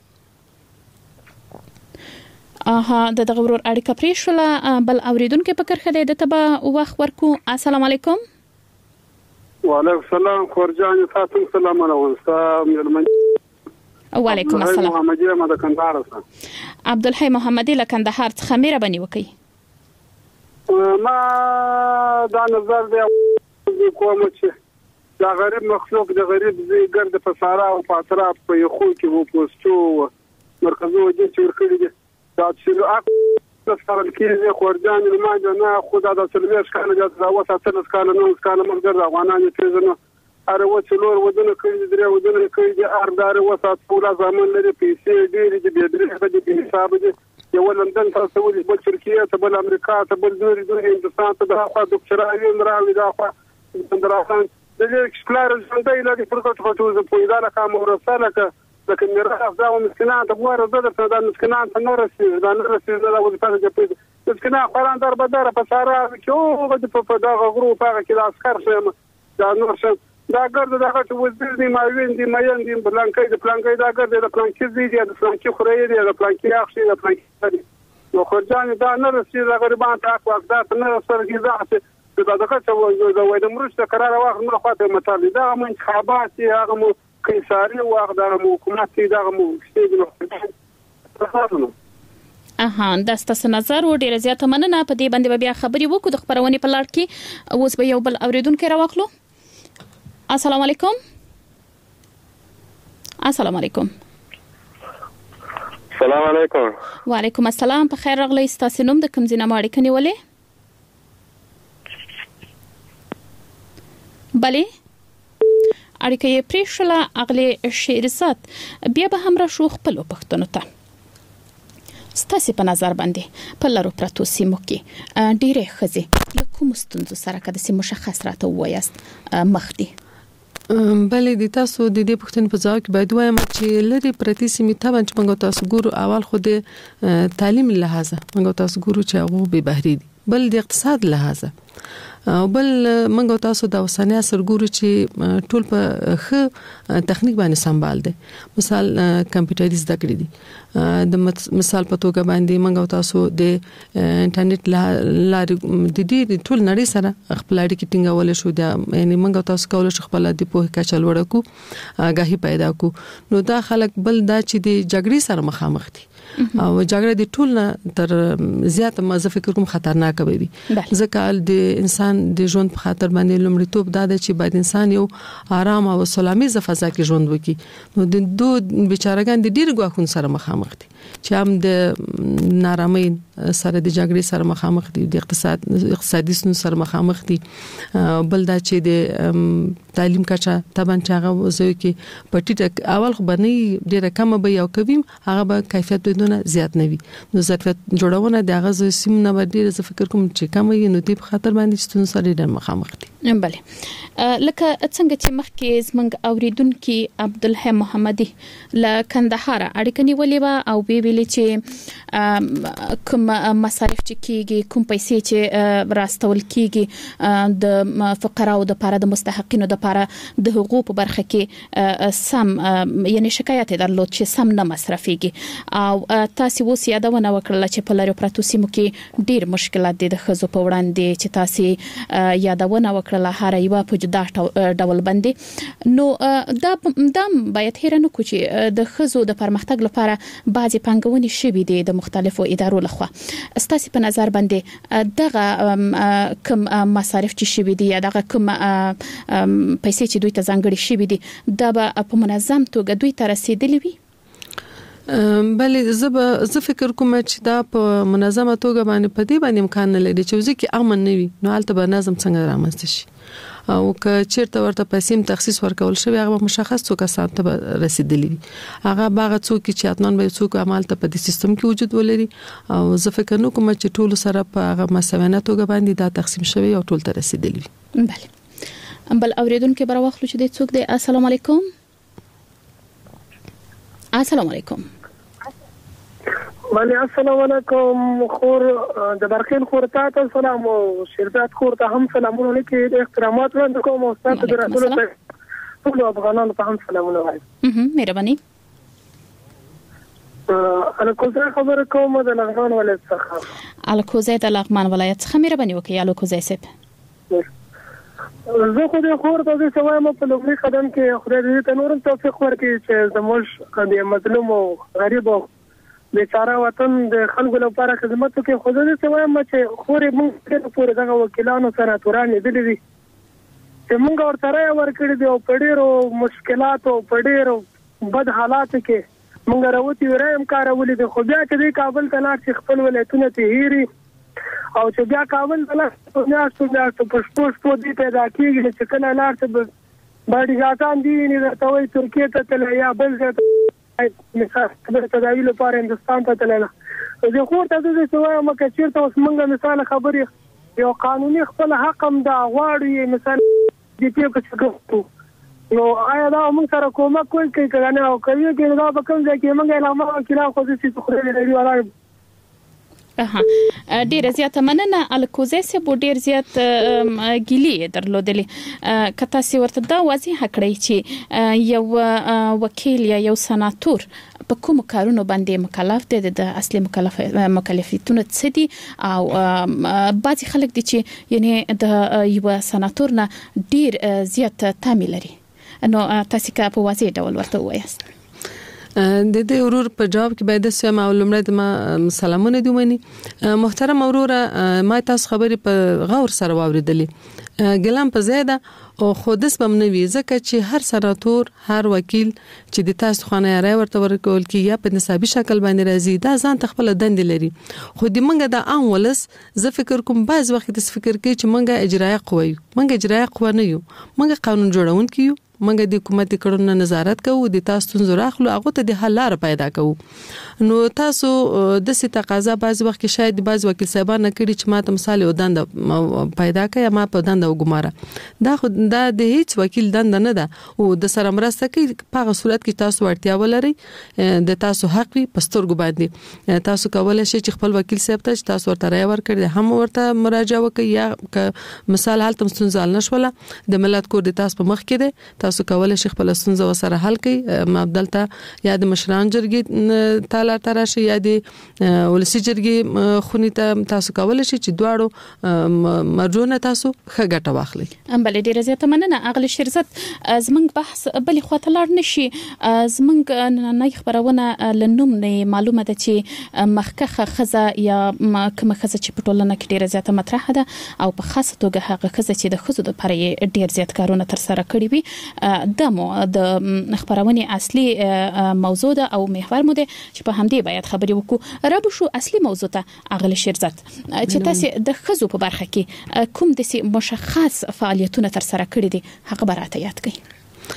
اها د دغه ورور اړیکه پرې شوله بل اوریدونکو په کرخه د تبا وخت ورکو السلام علیکم وعلیکم السلام خورجان تاسو سلام علیکم مېلمن وعلیکم السلام محمدی ما د کندهار څخه عبدالحی محمدی له کندهار څخه مهرباني وکي ما دا نظر دی کوم چې دا غریب مخلوق د غریب زی ګرد په سارا او په اطراف په یو خو کې وو پوسټو مرکزي وجه چې ورکړي دي دا چې اق سره کې خورجان ما نه خدا د سلويش کانه دا وساتل کانه نو کانه مګر افغانان پیژنو اره و څلور ودونه کړی درې ودونه کړی دي اردار وسات پورا ځامن لري پیسې ډېرې دي به درې د حساب دي یو لندن تاسو ولې بل ترکیه ته بل امریکا ته بل نور د هندستان ته د خوا ډاکټرای راوي دا خوا اندراسان د دې ښکلار ژوندۍ لري فرصت پټوزه په دا کوم ورساله ک لکه میراث دا مسکینان ته ګوره زړه ته د مسکینان ته نه رسیږي دا نه رسیږي دا وځي چې په مسکینان خوران در بدر په سارا کې او په دا غرو په کې عسكر شم دا نور شم دا ګرد دغه چې وزیر دی ماوین دی مېن دی بلانکې د پلانکې دا ګرد د پلانکې دی د پلانکې خورې دی د پلانکې اخشي د پلانکې نو خرجان دا نه رسیدي د غریبان ته حق دا نه رسیدي دا چې دا دغه چې د وای د مرشد قرار واخ نو خاطر مطالبه دا مو انتخابات هغه مو قیصاری واخ دا مو حکومت دا مو ستېګنو اها دا ستاسو نظر و ډیر زیات مننه په دې باندې بیا خبري وکړو د خبرونه په لړ کې اوس به یو بل اوریدونکو راوخلو السلام علیکم السلام علیکم السلام علیکم وعلیکم السلام په خیر راغلی تاسو نوم د کوم ځای نه ماړی کني ولې بله اړیکه یې پریښله اغلی شیرزاد بیا به هم را شو خپل پښتنو ته ستاسو په نظر باندې په لارو پراتو سیمو کې ډېرې ښځې له کوم ستونزو سره کده سي مشخص راته وایست مخ دي؟ بلې د تاسو د دې پوښتنې په ځواب کې باید وایم چې لري پرتی سیمې ته باندې موږ تاسو ګورو اول خو د تعلیم لحاظه موږ تاسو ګورو چې هغه به بهري دي، بل د اقتصاد لحاظه او بل موږ تاسو د اوسنۍ اثر ګورو چې ټول په ښه تخنیک باندې سمبال دي. مثال کمپیوټر زده کړې دي، د مثال په توګه باندې موږ تاسو د انټرنیټ لارې د دې ټول نړۍ سره خپل اړیکې ټینګول شو، د یعنی موږ تاسو کول شو خپل د په کچه لوړ کو آگاهي پیدا کو. نو دا خلک بل دا چې د جګړې سره مخامخ دي او جګړه د ټول نه تر زیات مزه فکر کوم خطرناک وي، ځکه د انسان د ژوند په خاطر باندې لومړیتوب دا دی چې باید انسان یو آرام او سلامي فضا کې ژوند وکړي. نو د دوه بیچارهګان د ډیر غواخون سره مخامخ دي چې هم د نارامۍ سره د جګړې سره مخامخ دي، د اقتصاد اقتصادي ستونزو سره مخامخ دي، بل دا چې د تعلیم کچه طبعا چې هغه وزوي کې پټیټ اول خو باندې ډیره کم به یو کوي، هغه به کیفیت بدونه زیات نه وي. نو ظرفیت جوړونه د هغه سیم نه ډیره ز فکر کوم چې کم وي، نو د خطر باندې ستونزې سره ډیر مخامخ دي. بله لکه څنګه چې مخکې زمنګ اوریدونکو عبدالحی محمدي ل کندهار اړیکه نیولې و او وی ویلي چې کوم مصارف چې کیږي، کوم پیسې چې راستول کیږي د فقراو د لپاره، د مستحقینو د لپاره د حقوق په برخه کې سم یعنی شکایت درلود چې سم نه مصرفيږي او تاسو اوس یادونه وکړه چې په لارو پراتو سیمو کې ډیر مشکلات دي د خزو په وړاندې چې تاسو یادونه وکړه هر یو په جدا ډول باندې. نو دا دا باید هیرنه کو چې د خزو د پرمختګ لپاره بعضی پنګونې شوي دي د مختلفو ادارو لخوا. ستاسو په نظر باندې دغه کوم مصارف چې شوي دي یا دغه کوم پیسې چې دوی ته ځانګړي شوي دي دا به په منظم توګه دوی ته رسیدلی وي؟ بلې زه زه فکر کوم چې دا په منظمه توګه باندې په دې باندې امکان نه لري چې ځکه امن نه وي، نو حالت به نظم څنګه رامنځته شي او که چیرته ورته پیسې تخصیص ورکول شوی هغه مشخص څوک کسان ته رسیدلی وي، هغه باغ څوک چې اتنن به څوک عمل ته په دې سیستم کې وجود ولري او زه فکر نه کوم چې ټول سره په هغه مساوانه توګه باندې دا تقسیم شوی او ټول ته رسیدلی وي. بله بل اوریدونکو بر واخلو چې د څوک دی. السلام علیکم. السلام علیکم. مالي السلام علیکم. خور د برخین خور ته سلام او شرکت خور ته هم سلامونه لیکي، د احترامات وړاندې کوم او تاسو د رسول ټول افغانانو ته هم سلامونه وایم. اها مهرباني. انا کوزه خبر کوم د لغمان ولایت څخه. ال کوزه د لغمان ولایت څخه مهرباني وکړئ. ال کوزه سپ زه خو د خور ته څه وایم په لومړي قدم کې خدای دې ته نورم توفیق ورکړي چې زموږ د مظلوم او غریب او بیچاره وطن د خلکو لپاره خدمت کوي. خو زه څه وایم چې خورې موږ ته پورې دغه وکیلانو سره توران دي دي چې موږ ورته ورکړي دي او په ډیرو مشکلات او په ډیرو بد حالات کې موږ راوتی وریم کارولې دي. خو بیا چې کابل ته لاړ چې خپل ولایتونه ته هېري او چې بیا کابل ته لاړ میاشتو میاشتو په شپو شپو دي پیدا کېږي چې کله لاړ چې باډیګاټان دي نه درته وایي ترکیې ته تللی یا بل ځای ته مثال د تداوي لپاره هندوستان ته تللی. زه خور ته زه څه وایم که چېرته اوس موږ مثال خبرې یو قانوني خپل حق هم دا غواړو مثال د پی په څه کوو نو آیا دا موږ سره کومک کوي که نه او کوي چې دا به کوم ځای کې موږ اعلان وکړو خو زه چې خورې لري ولاړ. اها ډیر زیات مننه. الکوزه سه بو ډیر زیات ګیلې درلودلې کته سی ورته دا واضح کړی چې یو وکیل یا یو سناتور په کوم کارونو باندې مکلف دي، د اصلي مکلف مکلفیتونه څه دي او بعضی خلک دي چې یعنی د یو سناتور نه ډیر زیات تعامل لري. نو تاسو کا په واضح ډول ورته وایاست. د دې ورور په جواب کې باید سم او لمړی د ما سلامونه دی مني. محترم ورور ما تاسو خبرې په غور سره واوریدلې ګلم په زیاده او خودس بم نه وي ځکه چې هر سناتور هر وکیل چې د تاسو خانه رای ورته ورکول کی یا په نصابي شکل باندې راځي دا ځان تخپل دند لري خو د منګه د عام ولس زه فکر کوم بعض وخت د فکر کوي چې منګه اجرایه قوه یو منګه اجرایه قوه نه یو منګه قانون جوړون کیو منګه د حکومت کړهونه نظارت کوو د تاسو څنګه راخلو هغه ته د حل لار پیدا کوو نو تاسو د سي تقاضا بعض وخت کې شاید بعض وکیل صاحبان کړي چې ماته مثال وداند پیدا کړي ما په داند وګماره دا خو دا د هیڅ وکیل داند نه ده او د سره مرسته کوي په هغه صورت کې تاسو ورتیا ولري د تاسو حق وي پسترګو باندې تاسو کولای شئ چې خپل وکیل صاحب ته تاسو ورته رای ورکړي هم ورته مراجعه وکړي یا مثال حالت مستنزل نشوله د ملت کور د تاسو په مخ کې ده تاسو کولای شئ خپل ستونزه وسره حل کړئ مبدلته یا د مشران جرګې تعالی تراشي یا د ولسی جرګې خونی ته تاسو کولای شئ چې دواړو مرجونه تاسو ښه ګټه واخلئ ام بل ډیره زیاته مننه اغلی شرزت زمنګ بحث بل خواته لاړ نشي زمنګ نه خبرونه لنوم نه معلومه ده چې مخکخه خزه یا کومه خزه چې په ټولنه کې ډیره زیاته مطرح ده او په خاصه توګه هغه خزه چې د خزو د پرې ډیر زیات کارونه تر سره کړی وي د مو د خبرونه اصلي موضوع ده او محور مو ده چې په همدې باید خبرې وکړو رب شو اصلي موضوع ته اغلی شرزت چې تاسو د خزو په برخه کې کوم د مشخص فعالیتونه تر سره کړی دي هغه براته یاد کړئ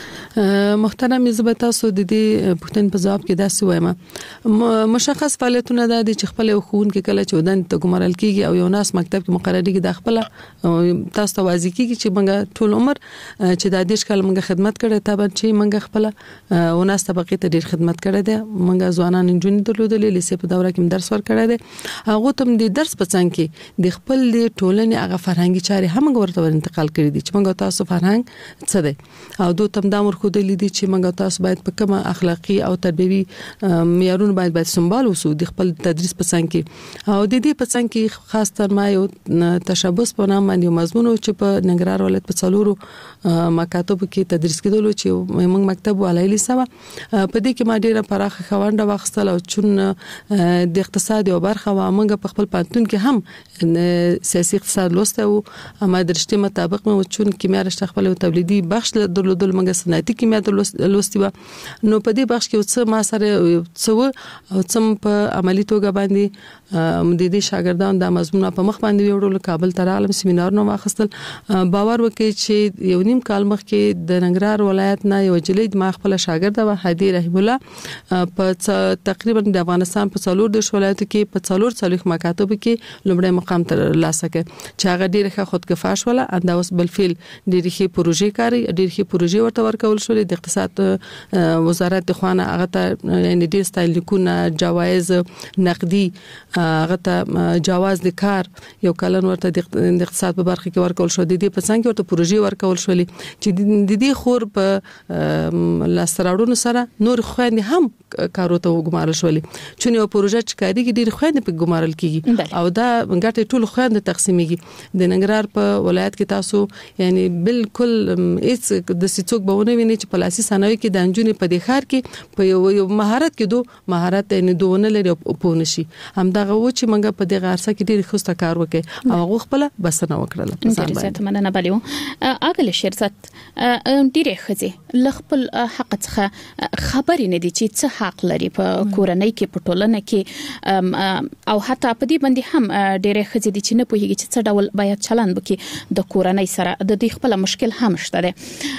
محترم زبر تاسو د دې پښتن په جواب کې داسې وایم مشخص فعالیتونه د چې خپل خون کې کله چې ودان ته ګمارل کیږي او یو ناس مکتب کې مقرری کې د خپل تاسو ته واضح کیږي چې موږ ټول عمر چې د دیش کال موږ خدمت کړې ته به چې موږ خپل او ناس طبقه ته ډیر خدمت کړې ده موږ ځوانان انجونی درلودلې لیسې په دوره کې درس ور کړې ده هغه تم د درس په څنګ کې د خپل ټولنې هغه فرهنګي چاري هم ورته انتقال کړې دي چې موږ تاسو فرهنګ څه ده او دوه تم د خو د لیدي چې موږ تاسو باید په کومه اخلاقی او تربیوي معیارونه باید باید سمبال وسو د خپل تدریس په څنګ کې او د دې په څنګ کې خاص تر ما یو تشبث په نام باندې مضمون چې په ننګرهار ولایت په څلورو مکاتب کې تدریس کېدل چې موږ مکتب ولایلی سوا په دې کې ما ډیره پراخه خوانده واخستل او چون د اقتصاد او برخه و موږ په خپل پانتون کې هم سیاسي اقتصاد لوسته او ما درشتي مطابق مو چون کیمیا رشته خپل تولیدي بخش درلودل موږ صنعتي کیمیا لوستي و نو په دې بخش کې څه ما سره څه او څم په عملی توګه باندې د دې شاګردان د مضمون په مخ باندې وړول کابل ته عالم سیمینار نو واخستل باور وکړي چې یو نیم کال مخکې د ننګرهار ولایت نه یو جلید ما خپل شاګرد و هدی رحیم الله په تقریبا د افغانستان په څلور د ولایتو کې په څلور څلور مکاتب کې لومړی مقام تر لاسه کې چې هغه ډیره خودکفاش ولا انداوس بلفیل ډیره خې پروژې کاری ډیره خې پروژې ورته ورکول شو د اقتصاد وزارت د خوانه هغه ته یعنی ډیر ستایل لیکونه جوایز نقدي هغه ته جواز د کار یو کلن ورته د اقتصاد په برخه کې ورکول شو د دې په څنګه ورته پروژې ورکول شو چې د دې خور په لاسراړونو سره نور خويندې هم کارو ته وګمارل شو چې یو پروژه چې کاریږي ډیر خويندې په ګمارل کیږي او دا ګټه ټول خويندې تقسیمېږي د ننګرهار په ولایت کې تاسو یعنی بالکل هیڅ د سڅوک بونه ویني چې په لاسي ثانوي کې د انجونې په د ښار کې په یو مهارت کې دوه مهارت یعنی دوه لري په نشي همدغه و چې موږ په دغه عرصه کې ډیر خوسته کار وکړي او هغه خپل بسنه وکړه په ځان باندې مننه بلیو اغل شرزت ډیره خزي لخپل حق څخه خبرې نه دي چې څه حق لري په کورنۍ کې په ټولنه کې او حتی په دې باندې هم ډیره خزي دي چې نه پوهیږي چې څه ډول باید چلند وکړي د کورنۍ سره د دې خپل مشکل هم شته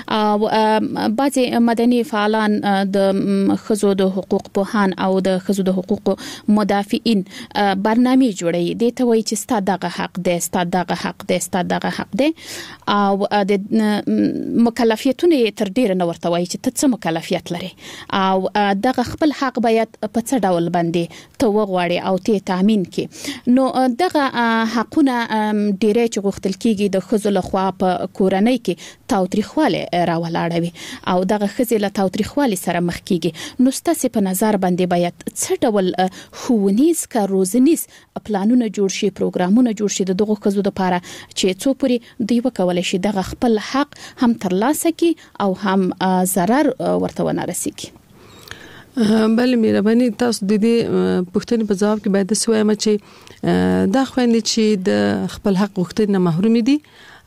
او بعضي مدني فعالان د خزو د حقوق پوهان او د خزو د حقوق مدافعین برنامه جوړي دي ته وایي چې ستاسو دغه حق دی ستاسو دغه حق دی ستاسو دغه حق دی او د مکلفیتونه تر ډیر نه ورته وایي چې ته څه مکلفیت لري او دغه خپل حق باید په څه ډول باندې ته وغواړي او ته تامین کړي نو دغه حقونه ډیره چې غوښتل کیږي د خزو لخوا په کورنۍ کې تاوتریخواله راولاړوي او دغه خزي له تاوتریخوالي سره مخ کیږي نو ستاسو په نظر باندې باید څه ډول ښوونیز کا روزنیز پلانونه جوړ شي پروګرامونه جوړ شي دغه خزو د لپاره چې څو پوری دی وکول شي دغه خپل حق هم ترلاسه کی او هم ضرر ورته ونه رسیږي بل مهرباني تاسو د دې پښتني په جواب کې باید سوې ما چې دا خويندې چې د خپل حق غوښتنې محروم دي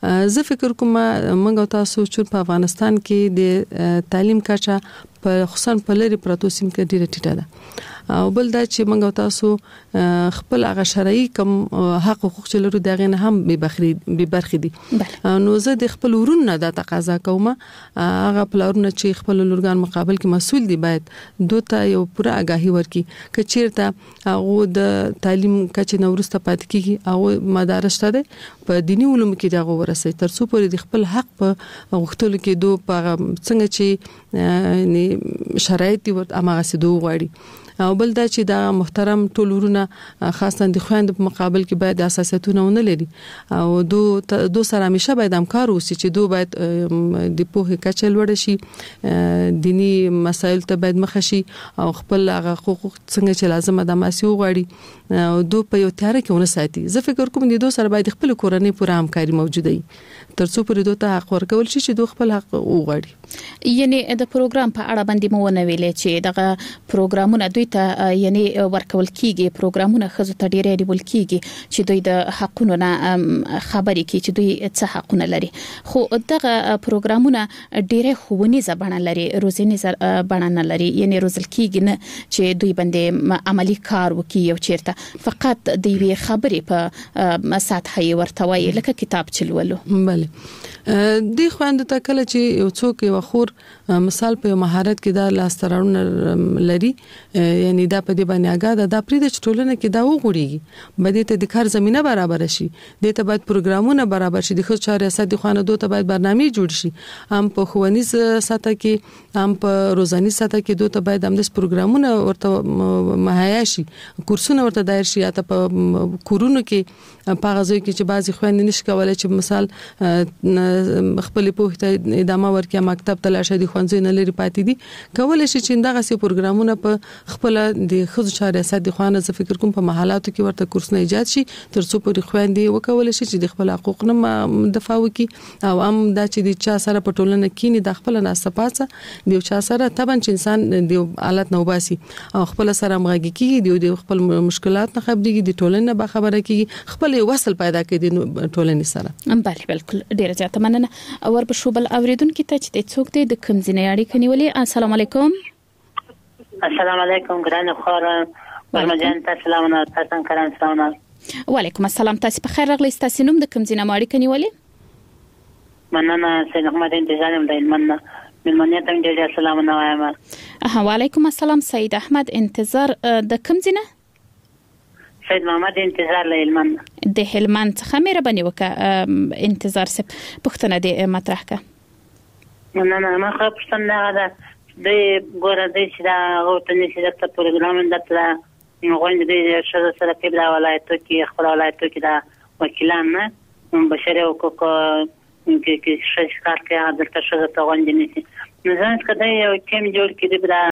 زه فکر کوم موږ تاسو چې په افغانستان کې د تعلیم کچه په خصوصا په لري پروتو سیم کې ډیره ټیټه ده او بل دا چې موږ تاسو خپل هغه شرعي کوم حق حقوق چې لرو دغه نه هم به بخري به برخې دي نو زه د خپل ورونه د تقاضا کوم هغه پلارونه چې خپل لورګان مقابل کې مسول دي باید دوته یو پوره آگاهي ورکړي چې چیرته هغه د تعلیم کچې نورسته پات کیږي او مدارس ته په دینی علوم کې دغه ورسې تر څو پورې د خپل حق په غوښتلو کې دوه په څنګه چې شرایط ورته امغه سدو غواړي او بل دا چې دا محترم ټولورونه خاصه د خويند په مقابل کې باید اساساتونه ونه لري او دو دو سره همیشه باید همکار وسی چې دو باید د پوهه کچه لوړ شي دینی مسایل ته باید مخ شي او خپل حقوق څنګه چې لازمه د ماسي وغواړي او دو په یو تیار کې ونه ساتي زه فکر کوم د دو سره باید خپل کورنۍ پوره همکاري موجوده وي تر څو پرې دوی ته حق ورکول شي چې دوی خپل حق وغواړي یعنی د پروګرام په اړه باندې مو نه ویلې چې دغه پروګرامونه دوی ته یعنی ورکول کیږي پروګرامونه خزو ته ډیره ډیول کیږي چې دوی د حقونو نه خبرې کوي چې دوی څه حقونه لري خو دغه پروګرامونه ډیره خوونیزه بڼه لري روزنیزه بڼه نه لري یعنی روزل کیږي نه چې دوی باندې عملی کار وکړي او چیرته فقط د وی خبرې په سطحي ورتوي لکه کتاب چلولو بله د خويند ته کله چې یو څوک یو خور مثال په مهارت کې دا لاسترونه لري یعنی دا په دې باندې اګه دا پرې د ټولنه کې دا وګړي بده ته د کار زمينه برابر شي د ته باید پروګرامونه برابر شي د خو چاري اساسي خوانه دوه ته باید برنامه جوړ شي هم په خوانیز ساته کې هم په روزاني ساته کې دوه ته باید هم د پروګرامونه ورته مهیا شي کورسونه ورته دایر شي یا ته په کورونو کې په غزوی کې چې بعضي خويند نشي کولای چې مثال خپل په ته ادامه ورکړي مکتب ته لاشه دي خوانځي نه لري پاتې دي کولای شي چې دغه سي پروګرامونه په خپل د خود چاري اساسي خوانه ز فکر کوم په محلاتو کې ورته کورسونه ایجاد شي تر څو پورې خويندې وکول شي چې د خپل حقوق نه دفاع وکړي او هم دا چې د چا سره په ټولنه کې نه د خپل ناسپاسه دی چا سره طبعا چې انسان د حالت نو باسي او خپل سره مغږی کیږي د خپل مشکلات نه خبرېږي د ټولنه به خبره کیږي خپل وصل پیدا کوي د ټولنې سره بله بالکل ډیره زیاته مننه اور په شوبل اوریدونکو ته چې څوک دی د کوم ځای اړیکه نیولې السلام علیکم السلام علیکم ګران خور مرمجان تاسو سلام تاسو کرام سلام وعلیکم السلام تاسو په خیر راغلی تاسو نوم د کوم ځای اړیکه نیولې مننه سید احمد انتظار د علمنا من منیت هم ډیر سلام نه وایم اه وعلیکم السلام سید احمد انتظار د کوم ځای سید محمد انتظار له هلمند د هلمند څخه مې ربني وکړه انتظار سپ پښتنه د مطرح کا نه نه ما خو پښتنه ده د ګوره د چې دا غوښتنې چې د پروګرام دته نو غوښنه د شاده سره په بلا ولایتو کې خپل ولایتو کې دا وکیلان نه بشری حقوق کې کې شش کار کې عادت شته غوښنه نشي نو ځان کده یو ټیم جوړ کړي